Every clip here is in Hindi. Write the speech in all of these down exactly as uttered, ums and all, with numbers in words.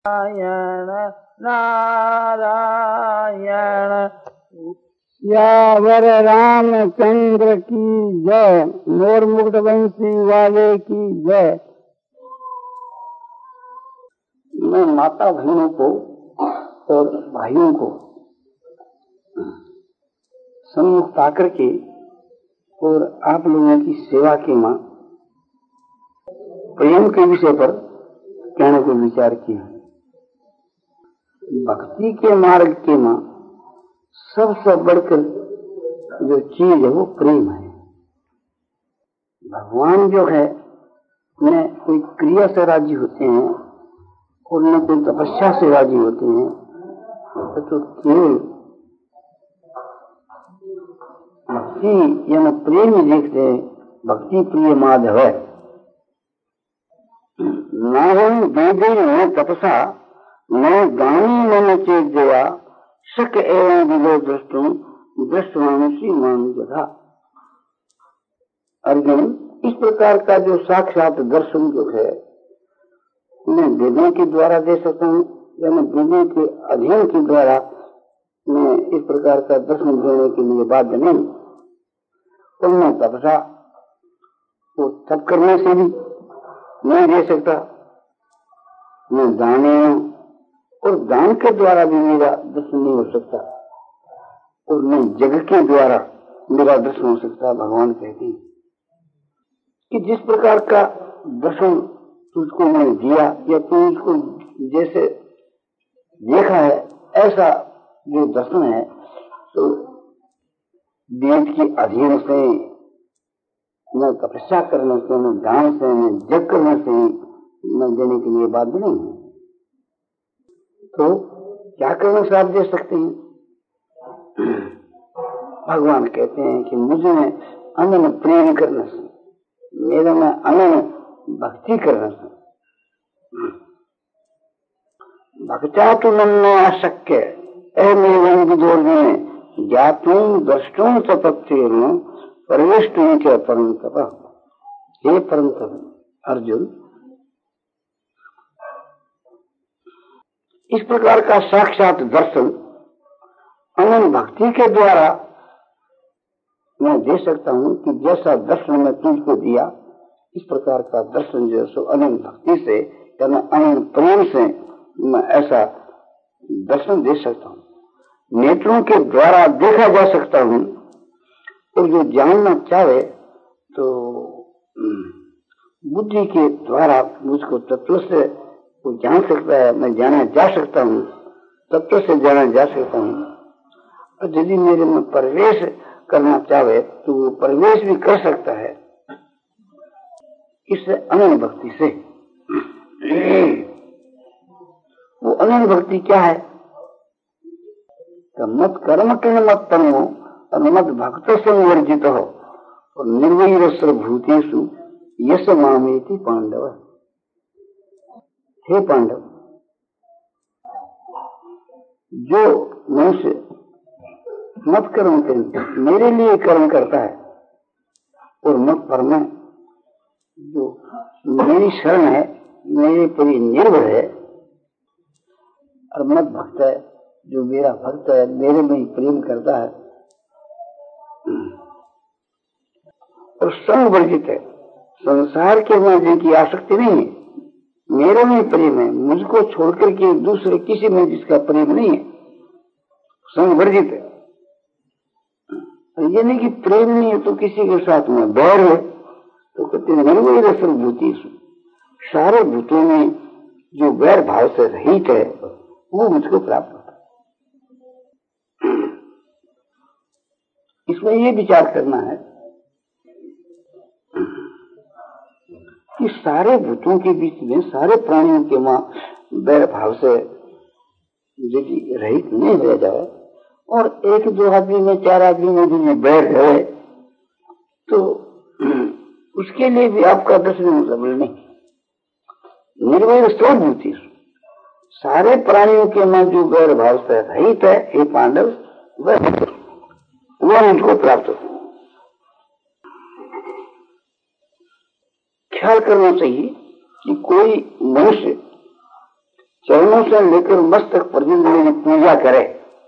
नारायण नारायण। यावर रामचंद्र की जय। मोर मुकुट वंशी वाले की जय। मैं माता बहनों को और भाइयों को सम्मुख आकर के और आप लोगों की सेवा के मां प्रेम के विषय पर कहने को विचार किया। भक्ति के मार्ग के मां सबसे बढ़कर जो चीज है वो प्रेम है। भगवान जो है न कोई क्रिया से राजी होते हैं और न कोई तपस्या से राजी होते हैं, तो केवल भक्ति या न प्रेम ही देखते हैं। भक्ति प्रिय माधव है। न वेदे न तपसा न गानी मन चेत जया शक एवं विदो दृष्टुम दृष्टवानुषी मान जथा। अर्जुन, इस प्रकार का जो साक्षात दर्शन जो है मैं वेदों के द्वारा दे सकता हूँ या मैं वेदों के अध्ययन के द्वारा मैं इस प्रकार का दर्शन देने के लिए बाध्य नहीं। और मैं तपसा वो तप करने से भी नहीं दे सकता। मैं दाने और दान के द्वारा भी मेरा दर्शन नहीं हो सकता और मैं जग के द्वारा मेरा दर्शन हो सकता। भगवान कहते हैं कि जिस प्रकार का दर्शन तुझको मैंने दिया या तू उसको जैसे देखा है ऐसा जो दर्शन है तो वेद के अध्ययन से, मैं तपस्या करने से, मैं दान से, मैं जग करने से मैं देने के लिए बाध्य नहीं हूं। तो क्या करने से आप दे सकते हैं? भगवान कहते हैं कि मुझे में अनन्य प्रेम करने से, मेरे में अनन्य भक्ति करने से। भक्ता तो मन अशक्य एवं विदोर में ज्ञातुम द्रष्टुम तपत्तेन परिवेष्टुम च परम तप। हे परम तप अर्जुन, इस प्रकार का साक्षात दर्शन अनन्य भक्ति के द्वारा मैं दे सकता हूं कि जैसा दर्शन मैं तुझको दिया इस प्रकार का दर्शन जो सो अनन्य भक्ति से या अनन्य प्रेम से मैं ऐसा दर्शन दे सकता हूं। नेत्रों के द्वारा देखा जा सकता हूं और जो जानना चाहे तो बुद्धि के द्वारा मुझको तत्व से वो जान सकता है। मैं जाना जा सकता हूँ, तत्व से जाना जा सकता हूँ। और यदि मेरे में प्रवेश करना चाहे तो वो प्रवेश भी कर सकता है। इससे अनन्य भक्ति से। वो अनन्य भक्ति क्या है? तो मत कर्म किन मत तनो और मत भक्त संवर्जित हो और निर्वैर सर्वभूतेषु यश मामेति पांडव। हे पांडव, जो मनुष्य मत कर्म करते मेरे लिए कर्म करता है और मत पर मैं जो मेरी शरण है, मेरे पर निर्भर है, और मत भक्त है जो मेरा भक्त है, मेरे में ही प्रेम करता है और संग वर्जित है, संसार के में जिनकी आसक्ति नहीं है, मेरे में प्रेम है, मुझको छोड़कर के दूसरे किसी में जिसका प्रेम नहीं है, संग वर्जित है। ये नहीं कि प्रेम नहीं है तो किसी के साथ में बैर है, तो कहते हैं निर्वैर सर्वभूतेषु, सारे भूतों में जो बैर भाव से रहित है वो मुझको प्राप्त होता है। इसमें ये विचार करना है कि सारे भूतों के बीच में, सारे प्राणियों के मां बैर भाव से यदि रहित नहीं हो जाए और एक दो आदमी में, चार आदमी में भी बैर है तो उसके लिए भी आपका दर्शन मुकम्मल नहीं। निर्वैर सर्वभूतेषु, सारे प्राणियों के मां जो बैर भाव से रहित है, हे पांडव, वह वह मुझको प्राप्त हो। ख्याल करना चाहिए कि कोई मनुष्य चरणों से लेकर मस्तक पर्यंत मेरी पूजा करे,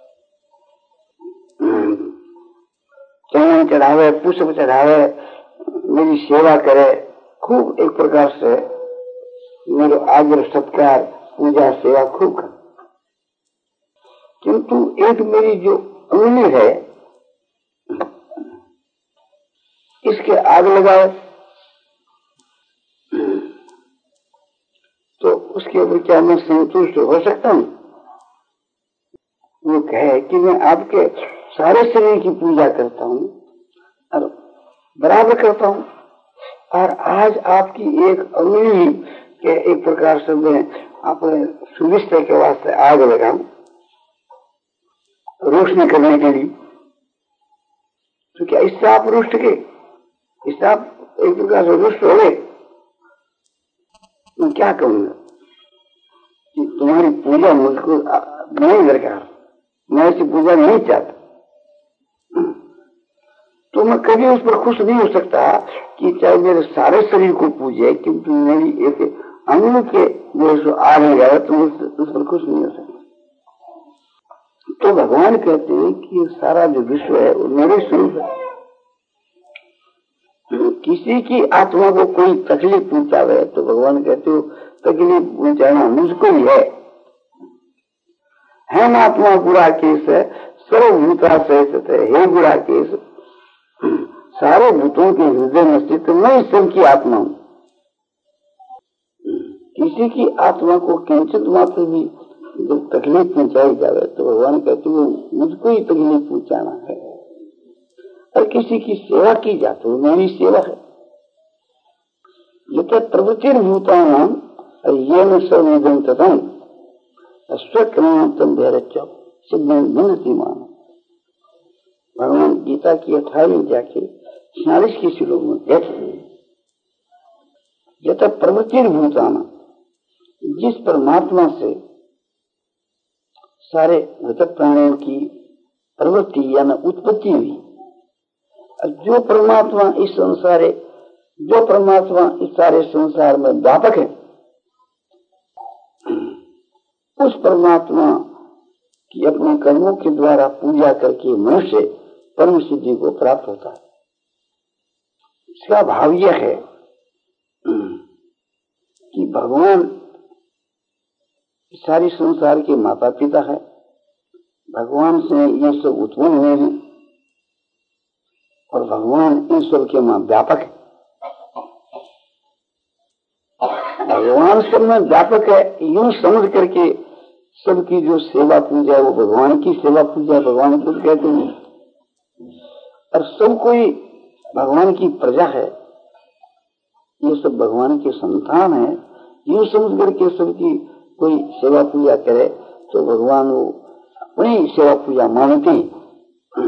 चरण चढ़ावे, पुष्प चढ़ावे, मेरी सेवा करे, खूब एक प्रकार से मेरे आदर सत्कार पूजा सेवा खूब कर। किंतु एक मेरी जो उंगली है इसके आग लगाए तो उसके ऊपर क्या मैं संतुष्ट हो सकता हूँ? वो कहे कि मैं आपके सारे शरीर की पूजा करता हूँ और बराबर करता हूँ, और आज आपकी एक उंगली के एक प्रकार से मैं अपने सुविधा के वास्ते आग लगाऊं रोशनी करने के लिए, तो क्या इससे आप रुष्ट के, इससे आप एक प्रकार से रुष्ट हो गए? मैं क्या कहूंगा कि तुम्हारी पूजा मुझको नहीं दरकार, मैं ऐसी पूजा नहीं चाहता, तो मैं कभी उस पर खुश नहीं हो सकता कि चाहे मेरे सारे शरीर को पूजे, किंतु मेरी एक अंग के जो आ नहीं जाए तो उस पर खुश नहीं हो सकता। तो भगवान कहते हैं कि सारा जो विश्व है वो मेरे स्वरूप है। किसी की आत्मा को कोई तकलीफ पहुंचावे तो भगवान कहते हो तकलीफ पहुंचाना मुझको ही है। हम आत्मा बुरा केस है, सर्वभूता सहित है, हे बुरा केस, सारे भूतों के हृदय में स्थित मैं सबकी आत्मा हूं। किसी की आत्मा को किंचित मात्र भी जब तकलीफ पहुंचाई जाए तो भगवान कहते हो मुझको ही तकलीफ पहुंचाना है, और किसी की सेवा की जाती है मेरी सेवा है। ये तो प्रवृत्ति भूता नाम ये न सर्वनिधन तथा स्वक्रम धैर्य सिद्धि मान। भगवान गीता की अठारहवीं जाके छियालीस की श्लोक में कहते हैं ये तो प्रवृत्ति भूताना, जिस परमात्मा से सारे भूत प्राणियों की प्रवृत्ति यानी उत्पत्ति हुई, जो परमात्मा इस संसार जो परमात्मा इस सारे संसार में व्यापक है, उस परमात्मा की अपने कर्मों के द्वारा पूजा करके मनुष्य परम सिद्धि को प्राप्त होता है। इसका भाव यह है कि भगवान सारी संसार के माता पिता है, भगवान से ये सब उत्पन्न हुए हैं और भगवान इन सब के मां व्यापक है। भगवान सब में व्यापक है यूं समझ करके सबकी जो सेवा पूजा है वो भगवान की सेवा पूजा भगवान को कहते हैं, और सब कोई भगवान की प्रजा है, ये सब भगवान के संतान है, यूं समझ करके सबकी कोई सेवा पूजा करे तो भगवान वो अपनी सेवा पूजा मानते हैं।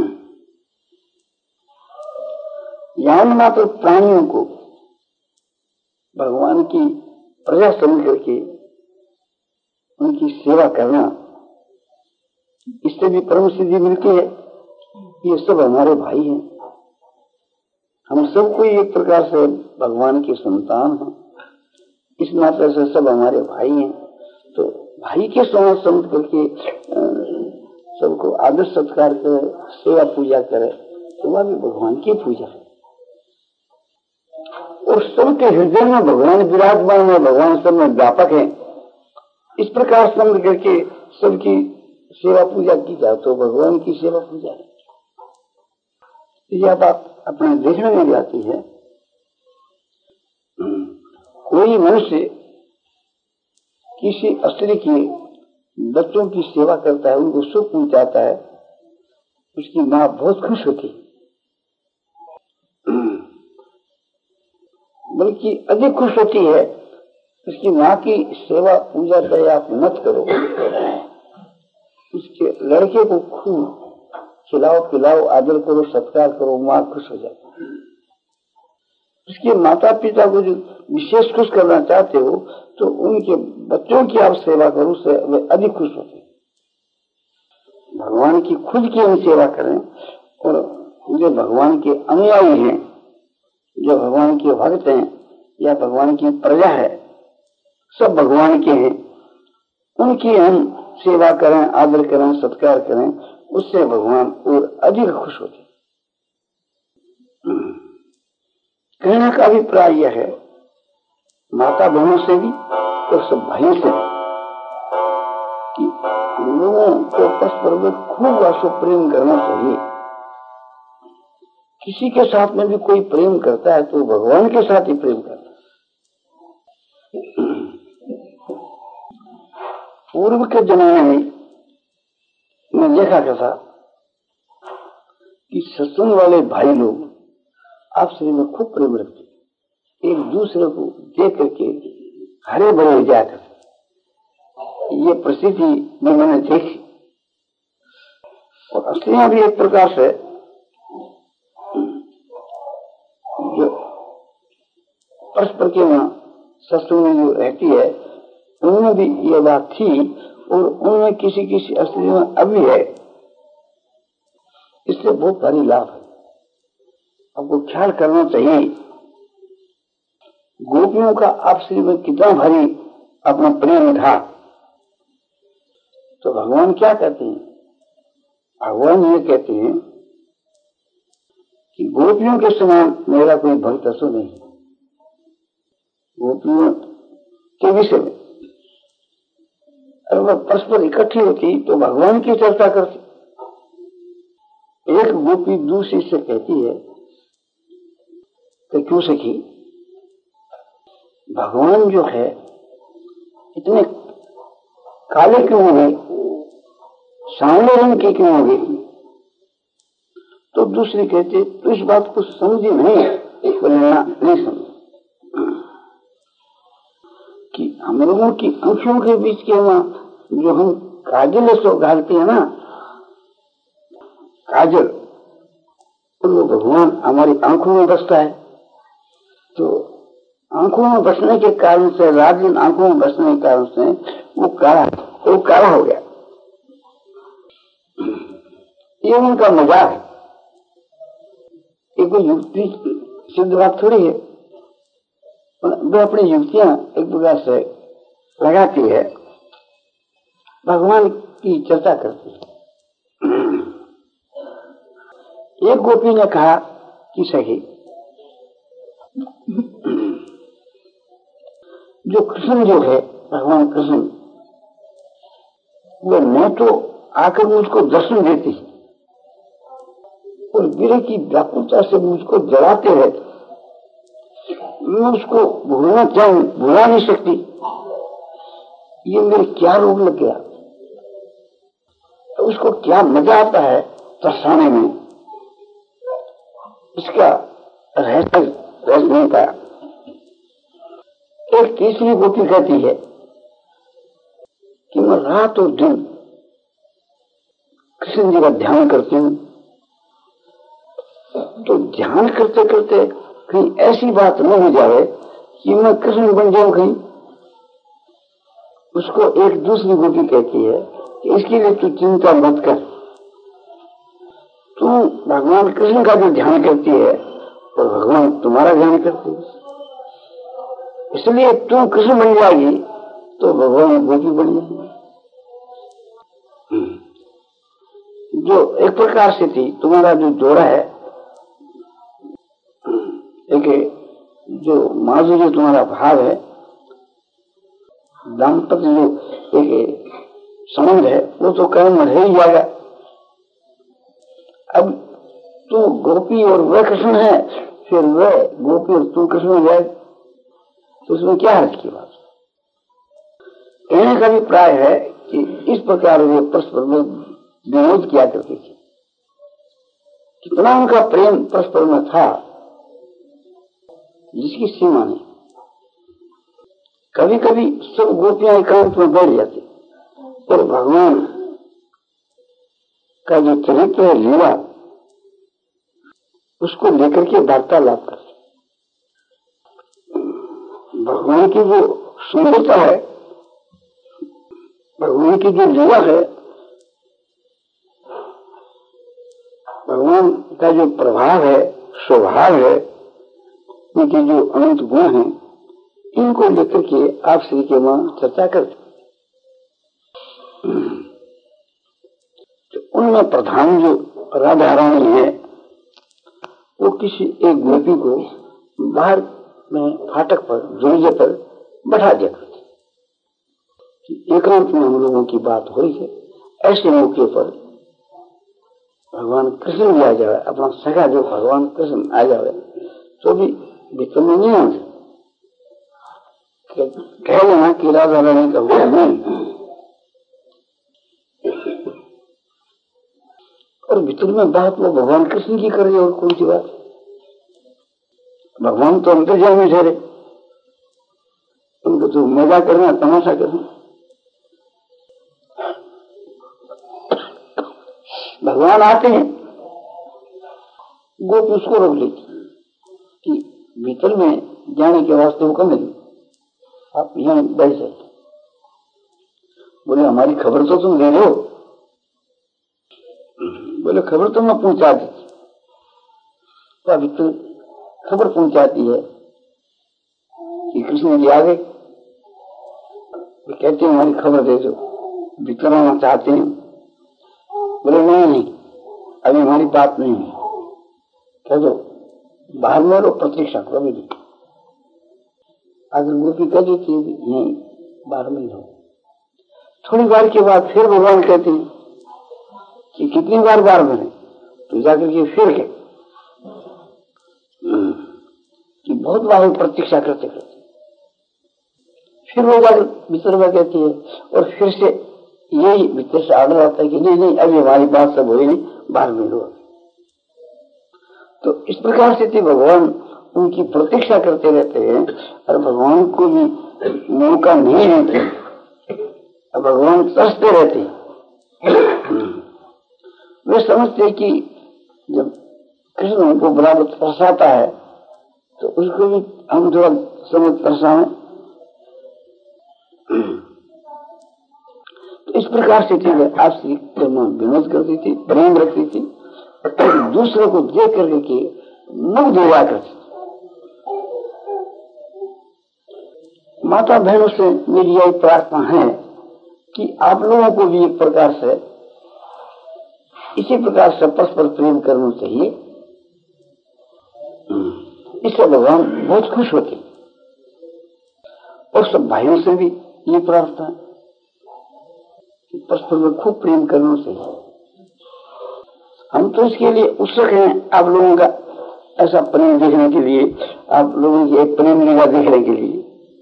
यहाँ मात्र प्राणियों को भगवान की प्रजा समझ करके उनकी सेवा करना, इससे भी परम सिद्धि मिलती है। ये सब हमारे भाई हैं, हम सब कोई एक प्रकार से भगवान के संतान हैं, इस नाते से सब हमारे भाई हैं। तो भाई के समझ समझ करके सबको आदर सत्कार करे, सेवा पूजा करे, तो वह भी भगवान की पूजा है। और सबके हृदय में भगवान विराजमान है, भगवान सब में व्यापक है, इस प्रकार समझ करके सबकी सेवा पूजा की जाए तो भगवान की सेवा पूजा है। यह बात अपने देश में मिल जाती है। कोई मनुष्य किसी स्त्री की बच्चों की सेवा करता है, उनको सुख पहुंचाता है, उसकी माँ बहुत खुश होती है, बल्कि अधिक खुश होती है। उसकी माँ की सेवा पूजा करे आप मत करो, उसके लड़के को खूब खिलाओ पिलाओ आदर करो सत्कार करो, माँ खुश हो जाती है। उसके माता पिता को जो विशेष खुश करना चाहते हो तो उनके बच्चों की आप सेवा करो, उससे वे अधिक खुश होते हैं। भगवान की खुद की हम सेवा करें, और जो भगवान के अनुयायी हैं, जो भगवान के भक्त हैं या भगवान की प्रजा है, सब भगवान के हैं, उनकी हम सेवा करें, आदर करें, सत्कार करें, उससे भगवान और अधिक खुश होते। कहने का अभिप्राय यह है, माता बहनों से भी और सब भाइयों से भी, कि लोगों को परस्पर में खूब आशो प्रेम करना चाहिए। किसी के साथ में भी कोई प्रेम करता है तो भगवान के साथ ही प्रेम करता है। पूर्व के जमाने में मैं देखा था कि सत्संग वाले भाई लोग आपसे में खूब प्रेम रखते, एक दूसरे को देख करके हरे भरे हो जाया करते। ये परिस्थिति में मैंने देखी। और असलियां भी एक प्रकार से जो परस्पर के वहां सत्संग में जो रहती है, उनमें भी ये बात थी और उनमें किसी किसी असली में अभी है। इससे बहुत भारी लाभ है। आपको ख्याल करना चाहिए, गोपियों का आपसी में कितना भारी अपना प्रेम था। तो भगवान क्या कहते हैं? भगवान ये कहते हैं कि गोपियों के समान मेरा कोई भक्त असो नहीं। गोपियों के विषय में अगर वह परस्पर इकट्ठी होती तो भगवान की चर्चा करती। एक गोपी दूसरी से कहती है कि क्यों सखी, भगवान जो है इतने काले क्यों हो गए, सांवले रंग के क्यों हो गए? तो दूसरी कहती तो इस बात को समझी नहीं, बोलना नहीं समझ कि हम लोगों की आंखों के बीच के वहां जो हम काजल सो घालते हैं ना, काजल, तो वो भगवान हमारी आंखों में बसता है। तो आंखों में बसने के कारण से, रात दिन आंखों में बसने के कारण से वो काला वो काला हो गया। ये उनका मजाक है। ये कोई युक्ति सिद्ध बात थोड़ी है। वे अपनी युक्तियां एक प्रकार से लगाती है, भगवान की चर्चा करती है। एक गोपी ने कहा कि सही, जो कृष्ण जो है, भगवान कृष्ण, वो न तो आकर मुझको दर्शन देती है और विरह की व्याकुलता से मुझको जलाते हैं। मैं उसको भूलना चाहूं, भुला नहीं सकती। ये मेरे क्या रोग लग गया, तो उसको क्या मजा आता है तरसाने में, इसका रहस्य रहस्य नहीं पाया। एक तीसरी गोपी कहती है कि मैं रात और दिन कृष्ण जी का ध्यान करती हूँ, तो ध्यान करते करते कहीं ऐसी बात न हो जाए कि मैं कृष्ण बन जाऊं कहीं। उसको एक दूसरी गोपी कहती है कि इसके लिए तू चिंता मत कर, तू भगवान कृष्ण का भी ध्यान करती है और भगवान तुम्हारा ध्यान करती है, इसलिए तू कृष्ण बन जाएगी तो भगवान गोपी बन जाएगी। जो एक प्रकार से थी, तुम्हारा जो जोड़ा है, एक जो माधुर्य तुम्हारा भाव है, दाम्पत्य जो एक संबंध है, वो तो कर्म रह ही जाएगा। अब तू गोपी और वह कृष्ण है, फिर वह गोपी और तू कृष्ण हो जाए, तो उसमें क्या हर्ज की बात? कहने का अभिप्राय है कि इस प्रकार वे परस्पर में विरोध किया करते थे। कितना उनका प्रेम परस्पर में था जिसकी सीमा नहीं। कभी कभी सब गोपियां एकांत में बैठ जाती और भगवान का जो चरित्र है, लीला, उसको लेकर के वार्तालाप करते। भगवान की जो सुंदरता है, भगवान की जो लीला है, भगवान का जो प्रभाव है, स्वभाव है, उनके जो अनंत गुण हैं, इनको लेकर के आप श्री के वहां चर्चा करते। तो उनमें प्रधान जो राधा रानी है वो किसी एक गोपी को बाहर में फाटक पर जोड़े पर बैठा दिया करती कि एकांत में हम लोगों की बात हो रही है। ऐसे मौके पर भगवान कृष्ण भी आ जाए, अपना सगा जो भगवान कृष्ण आ जाए तो भी भीतर में नहीं आते, कह देना कि राधा रानी का हुआ नहीं। और भीतर में बात वो भगवान कृष्ण की कर रही और कौन सी बात? भगवान तो अंतर्यामी ठहरे, उनको तो मजा करना, तमाशा करना। भगवान आते हैं, गोपी उसको रोक लेती कि भीतर में जाने के वास्ते हुक्म नहीं, आप यहाँ बैठ जाए। बोले हमारी खबर तो तुम दे रहे हो। बोले खबर तो मैं पहुंचा दी। तो अभी तो खबर पहुंचाती है कि कृष्ण जी आ गए। कहते हैं हमारी खबर दे दो, भीतर आना चाहते हैं। बोले नहीं नहीं, अभी हमारी बात नहीं है, कह दो बाहर में रो, प्रतीक्षा करो। अभी अगर गोपी कह देती है नहीं बाहर में रहो। थोड़ी बार के बाद फिर भगवान कहते हैं कि कितनी बार बार बने, तो जाकर के फिर के कि बहुत बार प्रतीक्षा करते करते फिर वो जाकर भीतर में कहती है, और फिर से यही भीतर से आर्डर आता है कि नहीं नहीं अभी हमारी बात सब हो रही नहीं, बाहर में लो। तो इस प्रकार से भगवान उनकी प्रतीक्षा करते रहते हैं और भगवान को भी मौका नहीं देते, भगवान तरसते रहते हैं। वे समझते कि जब कृष्ण उनको बराबर तरसाता है तो उसको भी हम थोड़ा समय तरसाएं। तो इस प्रकार से चीजें आपसी विनोद करती थी, प्रेम रखती थी, और दूसरों को देख करके के मुग्ध हुआ करती थी। माता बहनों से मेरी यही प्रार्थना है कि आप लोगों को भी एक प्रकार से इसी प्रकार से परस्पर प्रेम करना चाहिए। इससे भगवान बहुत खुश होते। और सब भाइयों से भी ये प्रार्थना कि परस्पर में खूब प्रेम करना चाहिए। हम तो इसके लिए उत्सुक हैं आप लोगों का ऐसा प्रेम देखने के लिए, आप लोगों की एक प्रेम लीला देखने के लिए।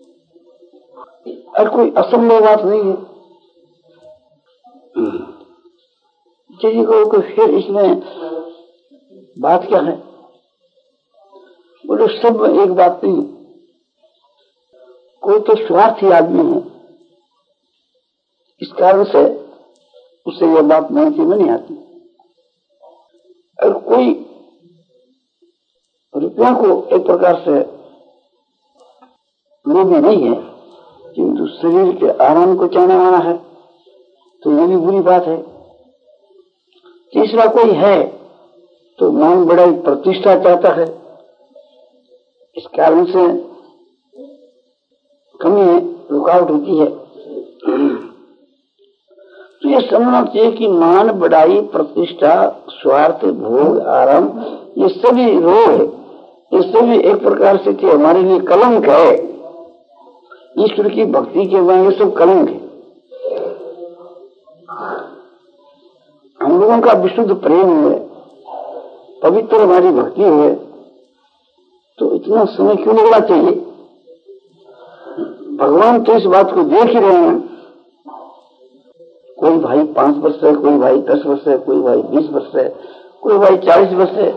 और कोई असंभव बात नहीं है। किसी को कोई फिर इसमें बात क्या है? बोलो सब एक बात नहीं। कोई तो स्वार्थी आदमी है, इस कारण से उससे यह बात मनती में नहीं आती। और कोई रुपयों को एक प्रकार से लोभी नहीं है, किंतु शरीर के आराम को चाहने वाला है, तो ये भी बुरी बात है। तीसरा कोई है तो मान बड़ाई प्रतिष्ठा चाहता है, इस कारण से कमी रुकावट होती है। तो ये समझना चाहिए कि मान बढ़ाई प्रतिष्ठा स्वार्थ भोग आराम ये सभी रोग है, ये सभी एक प्रकार से कि हमारे लिए कलंक है। ईश्वर की भक्ति के बाद ये सब कलंक है। हम लोगों का विशुद्ध प्रेम है, पवित्र हमारी भक्ति है, तो इतना समय क्यों लगना चाहिए? भगवान तो इस बात को देख ही रहे हैं। कोई भाई पांच वर्ष है, कोई भाई दस वर्ष है, कोई भाई बीस वर्ष है, कोई भाई चालीस वर्ष है।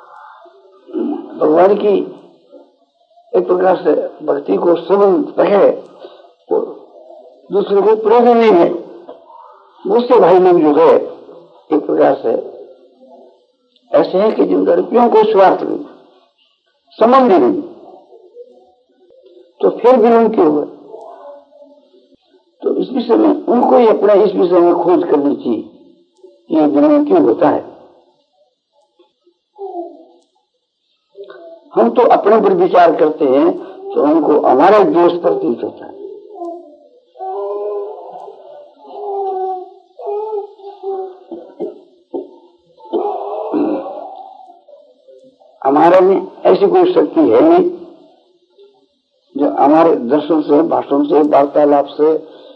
भगवान की एक प्रकार से भक्ति को संबंध रहे तो दूसरे को प्रयोजन नहीं है। मुझसे भाई लोग जो है एक प्रकार से ऐसे हैं कि जिनका रुपयों को स्वार्थ नहीं, संबंध नहीं, तो फिर विलंब क्यों हुआ? तो इस विषय में उनको ही अपना इस विषय में खोज करनी चाहिए, ये विलंब क्यों होता है। हम तो अपने पर विचार करते हैं तो हमको हमारा दोष प्रतीत होता है। हमारे में ऐसी कोई शक्ति है नहीं जो हमारे दर्शन से, भाषण से, वार्तालाप से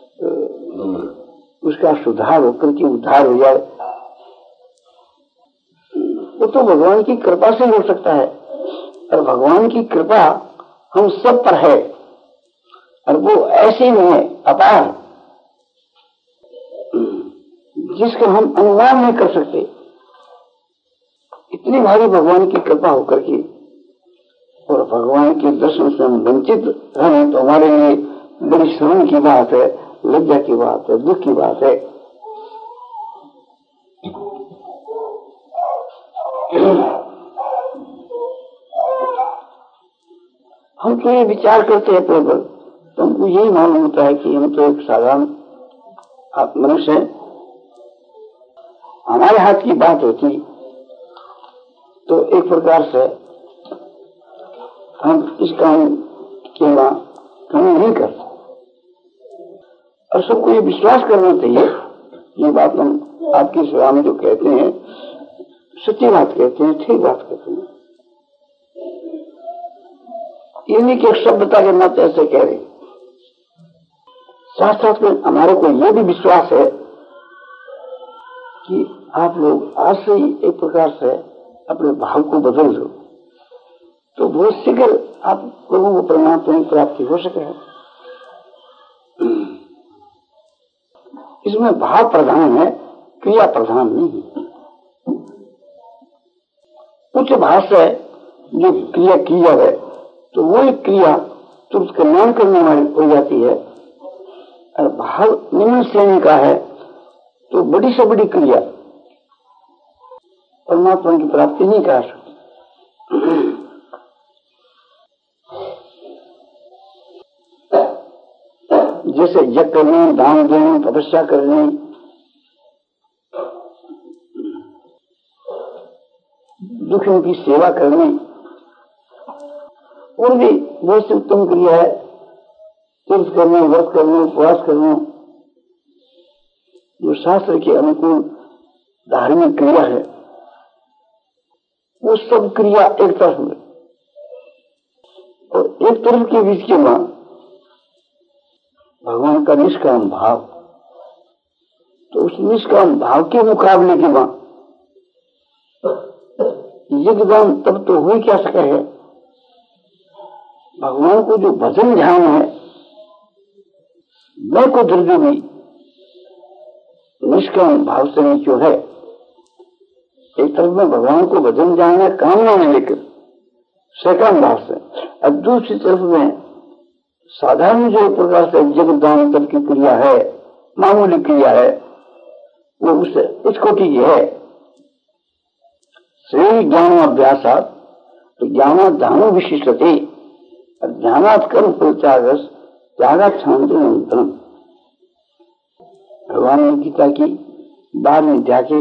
उसका सुधार होकर के उद्धार हो जाए। वो तो भगवान की कृपा से हो सकता है, और भगवान की कृपा हम सब पर है, और वो ऐसी है अपार जिसका हम अनुमान नहीं कर सकते। इतनी भारी भगवान की कृपा होकर के और भगवान के दर्शन से हम वंचित रहें तो हमारे लिए बड़ी शर्म की बात है, लज्जा की बात है, दुख की बात है। हम तो ये विचार करते हैं प्रबल, तो हमको यही मालूम होता है कि हम तो एक साधारण मनुष्य है। हमारे हाथ की बात होती तो एक प्रकार से हम इस काम के वहां कमी नहीं करते, और सबको ये विश्वास करना चाहिए। ये बात हम आपकी सेवा में जो कहते हैं सच्ची बात कहते हैं, ठीक बात कहते हैं। ये नहीं कि एक सभ्यता के नाते ऐसे कह रहे, साथ साथ में हमारे को ये भी विश्वास है कि आप लोग आज से ही एक प्रकार से अपने भाव को बदल दो तो बहुत शीघ्र आप लोगों को परमात्मा की प्राप्ति हो सके। इसमें भाव प्रधान है, क्रिया प्रधान नहीं है। उच्च भाव से जो क्रिया की जाए तो वो एक क्रिया तुरंत कल्याण करने वाली हो जाती है, और भाव निम्न श्रेणी का है तो बड़ी से बड़ी क्रिया परमात्मा की प्राप्ति नहीं कर सकती। जैसे यज्ञ करने, दान देने, तपस्या करने, दुखियों की सेवा करने, और भी बहुत से उत्तम क्रिया है। तीर्थ करने, व्रत करने, उपवास करने, जो शास्त्र के अनुकूल धार्मिक क्रिया है, वो सब क्रिया एक तरफ में, और एक तरफ के बीच के वहां भगवान का निष्काम भाव, तो उस निष्काम भाव के मुकाबले के वहां यज्ञदान तब तो हो ही क्या सके है। भगवान को जो भजन ध्यान है, मैं को दर्जे भी निष्काम भाव से जो है, एक तरफ में भगवान को भजन ध्यान है कामना में लेकर सकाम भाव से, और दूसरी तरफ में साधारण जो प्रकार से यज्ञदान तब की क्रिया है, मामूली क्रिया है, वो उससे उस कोटि की है। श्रेय ज्ञान अभ्यासात तो ज्ञान दानो विशिष्टते, ज्ञानात् कर्म परित्यागस त्यागात् शांति अनंतरम। भगवान ने गीता की बारहवीं अध्याय के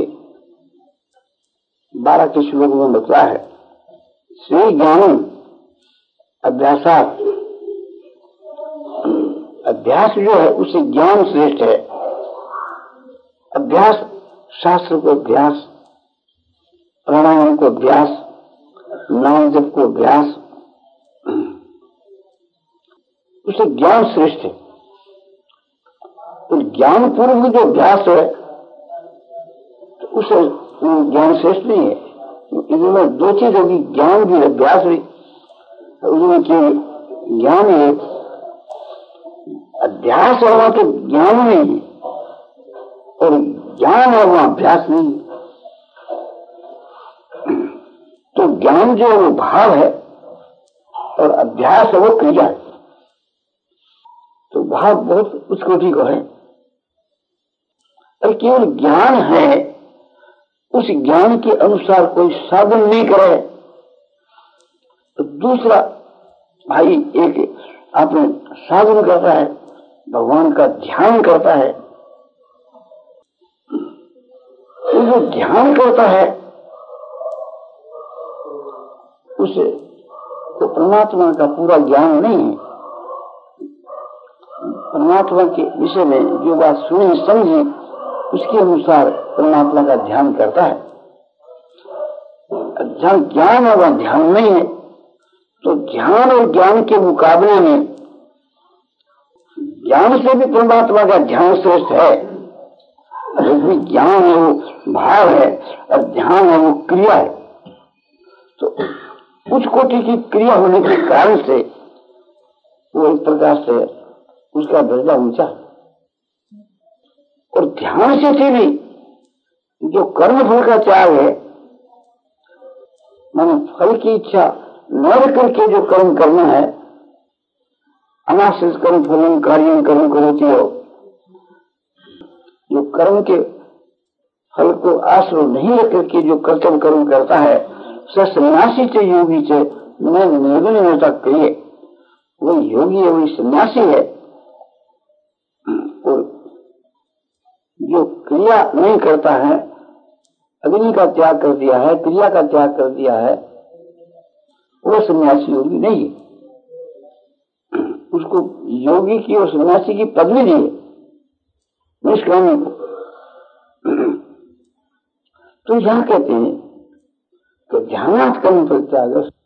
बारह के श्लोक में बताया है, श्रेय ज्ञान अभ्यासात, अभ्यास जो है उससे ज्ञान श्रेष्ठ है। अभ्यास शास्त्र को अभ्यास, प्राणायाम को अभ्यास, नाम जप को अभ्यास, उसे ज्ञान श्रेष्ठ है। तो ज्ञान पूर्व जो अभ्यास है तो उसे ज्ञान श्रेष्ठ नहीं है। इसमें दो चीज होगी, ज्ञान भी अभ्यास भी। उसमें कि ज्ञान है, अभ्यास होगा तो ज्ञान नहीं है, और ज्ञान है वहां अभ्यास नहीं है। तो ज्ञान जो है वो भाव है, और अभ्यास है वो क्रिया है। तो भाव बहुत उच्च कोटि को है, और केवल ज्ञान है, उस ज्ञान के अनुसार कोई साधन नहीं करे तो दूसरा भाई एक आपने साधन करता है, भगवान का ध्यान करता है, तो जो ध्यान करता है उसे तो परमात्मा का पूरा ज्ञान नहीं है। परमात्मा के विषय में जो बात सुनी समझी उसके अनुसार परमात्मा का ध्यान करता है। जहाँ ज्ञान है वह ध्यान नहीं है। तो ध्यान और ज्ञान के मुकाबले में ज्ञान से भी परमात्मा का ध्यान श्रेष्ठ है। लेकिन ज्ञान है वो भाव है और ध्यान है वो क्रिया है। तो उच्च कोटि की क्रिया होने के कारण से वो एक प्रकार से उसका दर्जा ऊंचा है। और ध्यान से से भी जो कर्म फल का त्याग है, माने फल की इच्छा न करके जो कर्म करना है, अनाश्रित कर्म फलन कार्य कर्म करोति हो, जो कर्म के फल को आश्रय नहीं रख करके जो कर्तव्य कर्म करता है, सन्यासी से योगी से मैं निर्गुण होता कहिए, वो योगी है, वही सन्यासी है। और जो क्रिया नहीं करता है, अग्नि का त्याग कर दिया है, क्रिया का त्याग कर दिया है, वो सन्यासी योगी नहीं है। उसको योगी की और सन्यासी की पदवी नहीं है निष्कामी को। तो यहां कहते हैं कि ध्यानात् कर्म फल त्याग